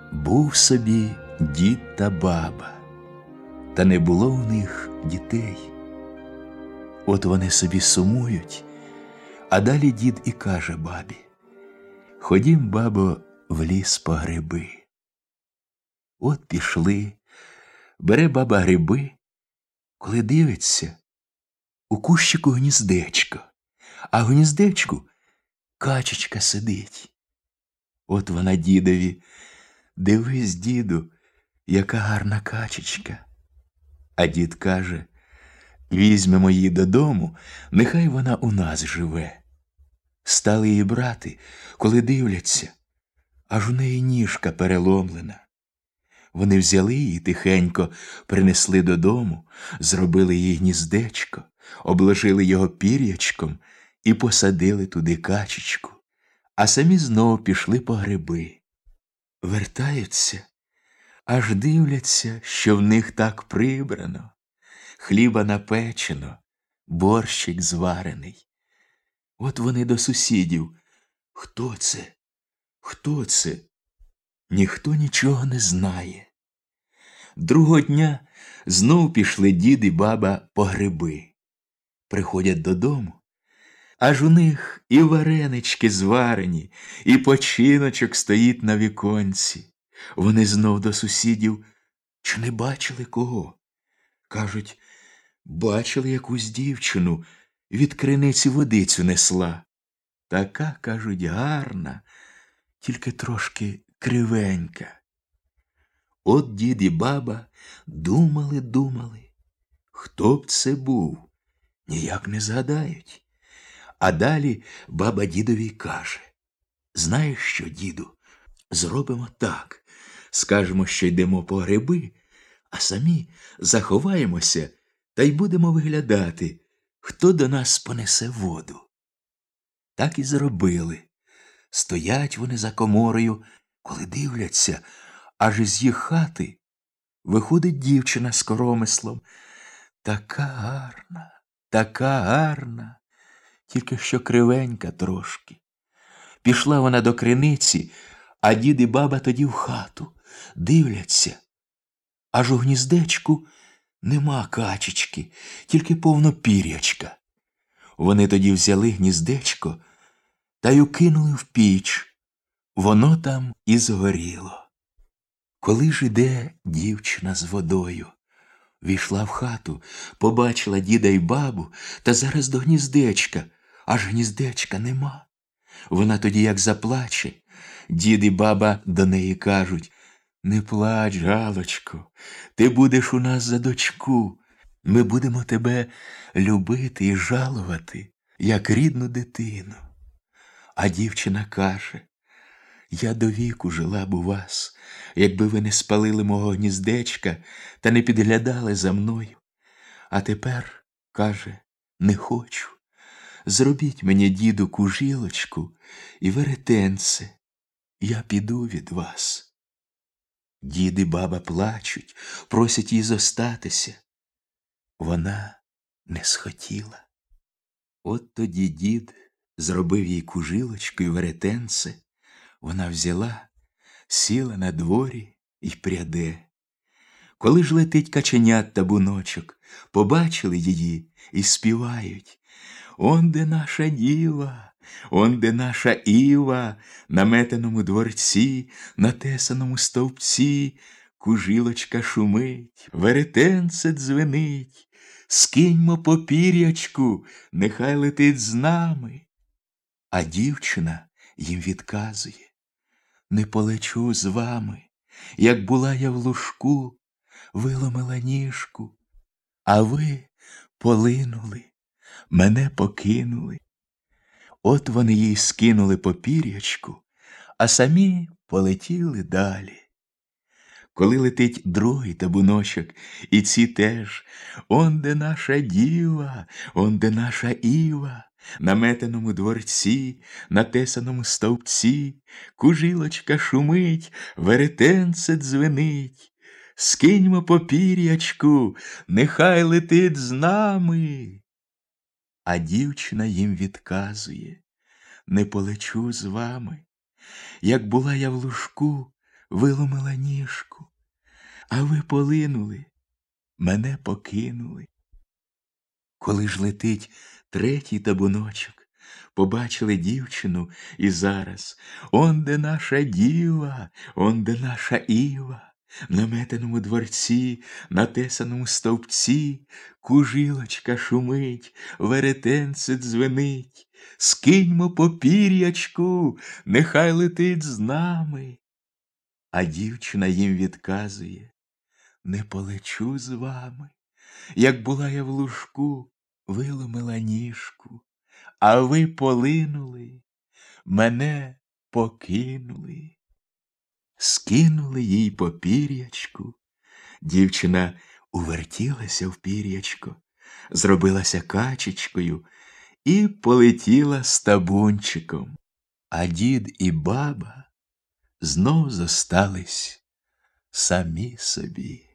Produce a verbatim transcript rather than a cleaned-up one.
Був собі дід та баба, та не було в них дітей. От вони собі сумують, а далі дід і каже бабі: «Ходім, бабо, в ліс по гриби». От пішли, бере баба гриби, коли дивиться, у кущику гніздечко, а в гніздечку качечка сидить. От вона дідові: «Дивись, діду, яка гарна качечка». А дід каже: «Візьмемо її додому, нехай вона у нас живе». Стали її брати, коли дивляться, аж у неї ніжка переломлена. Вони взяли її тихенько, принесли додому, зробили їй гніздечко, обложили його пір'ячком і посадили туди качечку, а самі знову пішли по гриби. Вертаються, аж дивляться, що в них так прибрано, хліба напечено, борщик зварений. От вони до сусідів: «Хто це? Хто це?» Ніхто нічого не знає. Другого дня знов пішли дід і баба по гриби. Приходять додому, аж у них і варенички зварені, і починочок стоїть на віконці. Вони знов до сусідів: «Чи не бачили кого?» Кажуть: «Бачили якусь дівчину, від криниці водицю несла. Така, кажуть, гарна, тільки трошки кривенька». От дід і баба думали, думали, хто б це був, ніяк не згадають. А далі баба дідові каже: «Знаєш що, діду, зробимо так, скажемо, що йдемо по гриби, а самі заховаємося та й будемо виглядати, хто до нас понесе воду». Так і зробили. Стоять вони за коморою, коли дивляться, аж із їх хати виходить дівчина з коромислом. Така гарна, така гарна, тільки що кривенька трошки. Пішла вона до криниці, а дід і баба тоді в хату. Дивляться, аж у гніздечку нема качечки, тільки повно пір'ячка. Вони тоді взяли гніздечко та й укинули в піч. Воно там і згоріло. Коли ж іде дівчина з водою, війшла в хату, побачила діда й бабу, та зараз до гніздечка, аж гніздечка нема. Вона тоді як заплаче. Дід і баба до неї кажуть: «Не плач, Галочко, ти будеш у нас за дочку. Ми будемо тебе любити і жалувати, як рідну дитину». А дівчина каже: «Я до віку жила б у вас, якби ви не спалили мого гніздечка та не підглядали за мною. А тепер, каже, не хочу. Зробіть мені, діду, кужілочку і веретенце, я піду від вас». Дід і баба плачуть, просять її зостатися. Вона не схотіла. От тоді дід зробив їй кужілочку і веретенце. Вона взяла, сіла на дворі й пряде. Коли ж летить каченят табуночок, побачили її і співають: «Он де наша діва, он де наша Іва, на метеному дворці, на тесаному стовпці, кужілочка шумить, веретенце дзвенить, скиньмо по пір'ячку, нехай летить з нами». А дівчина їм відказує: «Не полечу з вами, як була я в лужку, виломила ніжку, а ви полинули, мене покинули». От вони їй скинули по пір'ячку, а самі полетіли далі. Коли летить другий табуночок, і ці теж: «Он де наша діва, он де наша Іва, на метеному дворці, на тесаному стовпці, кужілочка шумить, веретенце дзвенить, скиньмо по пір'ячку, нехай летить з нами». А дівчина їм відказує: «Не полечу з вами, як була я в лужку, виломила ніжку, а ви полинули, мене покинули. Коли ж летить третій табуночок, побачили дівчину і зараз: онде наша діва, онде наша Іва, на метеному дворці, на тесаному стовпці, кужилочка шумить, веретенце дзвенить. Скиньмо попір'ячку, нехай летить з нами. А дівчина їм відказує: не полечу з вами. Як була я в лужку, виломила ніжку, а ви полинули, мене покинули. Скинули їй попір'ячку, дівчина увертілася в пір'ячко, зробилася качечкою і полетіла з табунчиком. А дід і баба знов зостались самі собі.